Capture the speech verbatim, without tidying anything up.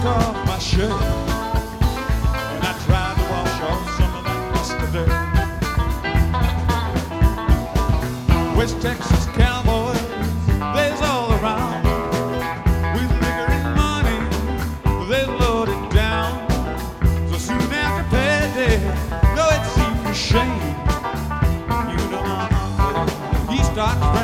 took off my shirt and I tried to wash off some of that dust of dirt. West Texas cowboys blaze all around with liquor and money, they load it down. So soon after payday, though it seemed a shame, you know my uncle, he starts